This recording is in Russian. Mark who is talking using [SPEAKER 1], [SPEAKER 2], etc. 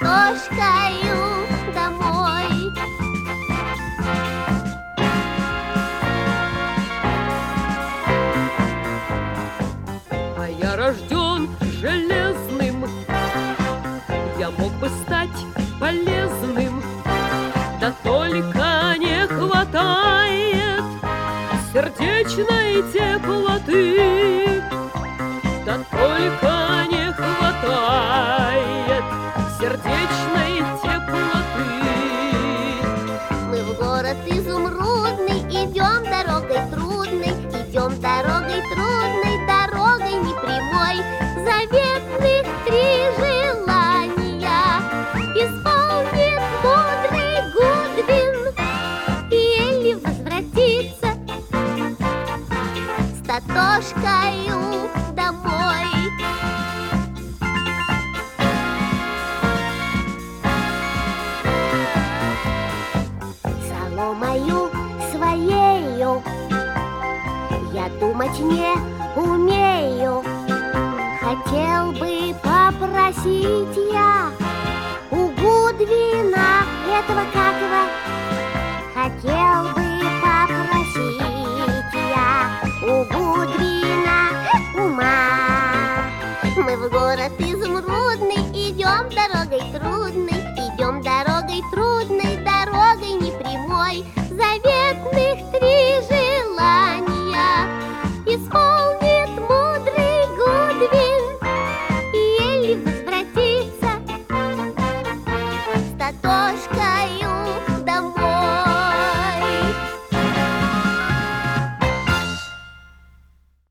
[SPEAKER 1] картошкою домой.
[SPEAKER 2] А я рожден железным, я мог бы стать полезным, да только не хватает сердечной теплоты, да только не хватает сердечной теплоты.
[SPEAKER 1] Мы в город изумрудный идем дорогой трудной, идем дорогой трудной, дорогой непрямой. Заветных 3 желания исполнит мудрый Гудвин, и Элли возвратится с Татошкою домой. Соломою своею я думать не умею. Хотел бы попросить я у Гудвина этого как его. Хотел бы попросить я у Гудвина ума. Мы в город изумрудный идем дорогой трудной, идем дорогой трудной, дорогой непрямой.